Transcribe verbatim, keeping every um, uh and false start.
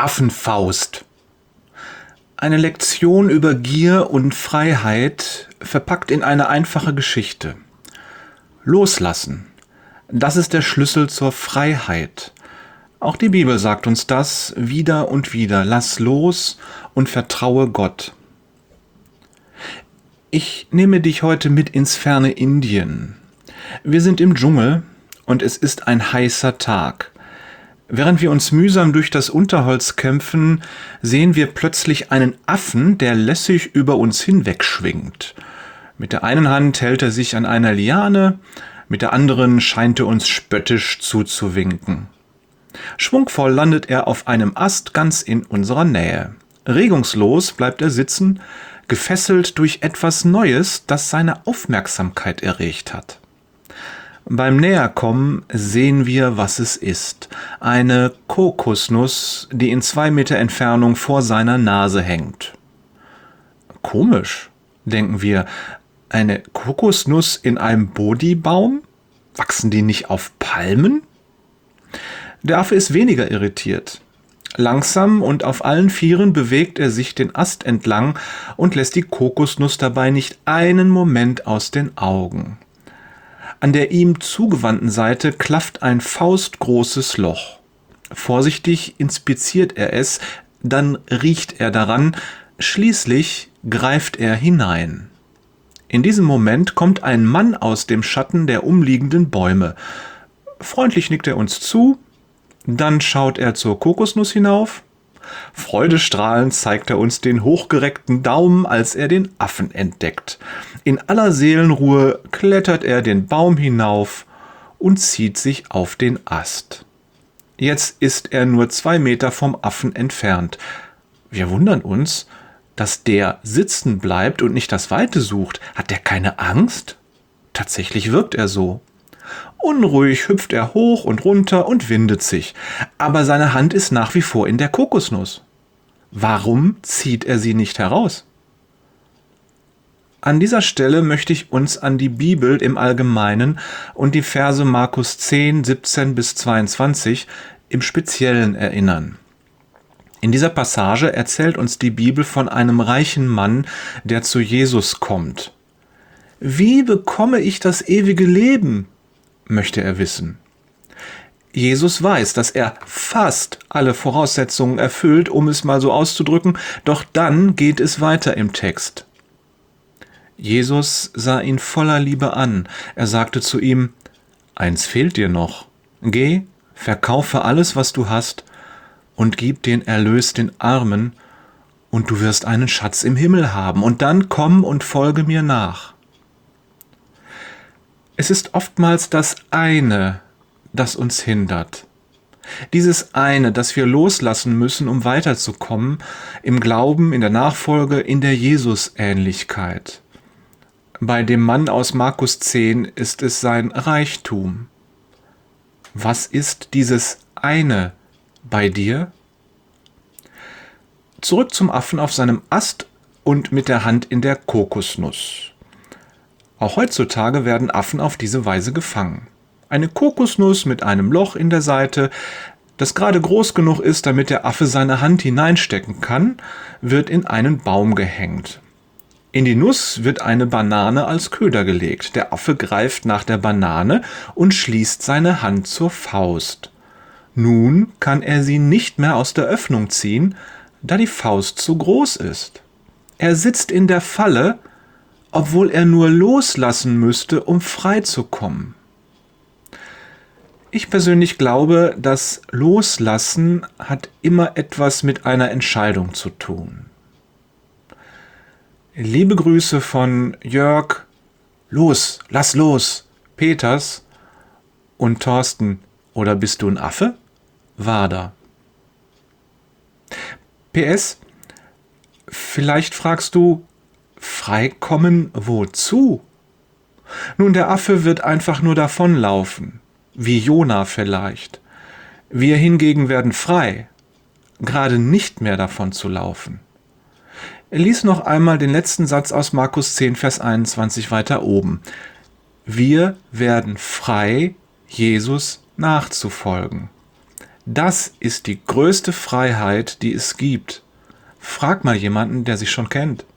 Affenfaust. Eine Lektion über Gier und Freiheit, verpackt in eine einfache Geschichte. Loslassen, das ist der Schlüssel zur Freiheit. Auch die Bibel sagt uns das wieder und wieder. Lass los und vertraue Gott. Ich nehme dich heute mit ins ferne Indien. Wir sind im Dschungel und es ist ein heißer Tag. Während wir uns mühsam durch das Unterholz kämpfen, sehen wir plötzlich einen Affen, der lässig über uns hinwegschwingt. Mit der einen Hand hält er sich an einer Liane, mit der anderen scheint er uns spöttisch zuzuwinken. Schwungvoll landet er auf einem Ast ganz in unserer Nähe. Regungslos bleibt er sitzen, gefesselt durch etwas Neues, das seine Aufmerksamkeit erregt hat. Beim Näherkommen sehen wir, was es ist. Eine Kokosnuss, die in zwei Meter Entfernung vor seiner Nase hängt. Komisch, denken wir. Eine Kokosnuss in einem Bodhi-Baum? Wachsen die nicht auf Palmen? Der Affe ist weniger irritiert. Langsam und auf allen Vieren bewegt er sich den Ast entlang und lässt die Kokosnuss dabei nicht einen Moment aus den Augen. An der ihm zugewandten Seite klafft ein faustgroßes Loch. Vorsichtig inspiziert er es, dann riecht er daran, schließlich greift er hinein. In diesem Moment kommt ein Mann aus dem Schatten der umliegenden Bäume. Freundlich nickt er uns zu, dann schaut er zur Kokosnuss hinauf. Freudestrahlend zeigt er uns den hochgereckten Daumen, als er den Affen entdeckt. In aller Seelenruhe klettert er den Baum hinauf und zieht sich auf den Ast. Jetzt ist er nur zwei Meter vom Affen entfernt. Wir wundern uns, dass der sitzen bleibt und nicht das Weite sucht. Hat der keine Angst? Tatsächlich wirkt er so. Unruhig hüpft er hoch und runter und windet sich, aber seine Hand ist nach wie vor in der Kokosnuss. Warum zieht er sie nicht heraus? An dieser Stelle möchte ich uns an die Bibel im Allgemeinen und die Verse Markus zehn, siebzehn bis zweiundzwanzig im Speziellen erinnern. In dieser Passage erzählt uns die Bibel von einem reichen Mann, der zu Jesus kommt. Wie bekomme ich das ewige Leben? Möchte er wissen. Jesus weiß, dass er fast alle Voraussetzungen erfüllt, um es mal so auszudrücken, doch dann geht es weiter im Text. Jesus sah ihn voller Liebe an. Er sagte zu ihm: Eins fehlt dir noch. Geh, verkaufe alles, was du hast, und gib den Erlös den Armen, und du wirst einen Schatz im Himmel haben, und dann komm und folge mir nach. Es ist oftmals das eine, das uns hindert. Dieses eine, das wir loslassen müssen, um weiterzukommen, im Glauben, in der Nachfolge, in der Jesusähnlichkeit. Bei dem Mann aus Markus zehn ist es sein Reichtum. Was ist dieses eine bei dir? Zurück zum Affen auf seinem Ast und mit der Hand in der Kokosnuss. Auch heutzutage werden Affen auf diese Weise gefangen. Eine Kokosnuss mit einem Loch in der Seite, das gerade groß genug ist, damit der Affe seine Hand hineinstecken kann, wird in einen Baum gehängt. In die Nuss wird eine Banane als Köder gelegt. Der Affe greift nach der Banane und schließt seine Hand zur Faust. Nun kann er sie nicht mehr aus der Öffnung ziehen, da die Faust zu groß ist. Er sitzt in der Falle, obwohl er nur loslassen müsste, um frei zu kommen. Ich persönlich glaube, das Loslassen hat immer etwas mit einer Entscheidung zu tun. Liebe Grüße von Jörg, los, lass los, Peters und Thorsten, oder bist du ein Affe? Wader. P S, vielleicht fragst du, freikommen wozu? Nun, der Affe wird einfach nur davonlaufen, wie Jona vielleicht. Wir hingegen werden frei, gerade nicht mehr davon zu laufen. Lies noch einmal den letzten Satz aus Markus zehn, Vers einundzwanzig weiter oben. Wir werden frei, Jesus nachzufolgen. Das ist die größte Freiheit, die es gibt. Frag mal jemanden, der sich schon kennt.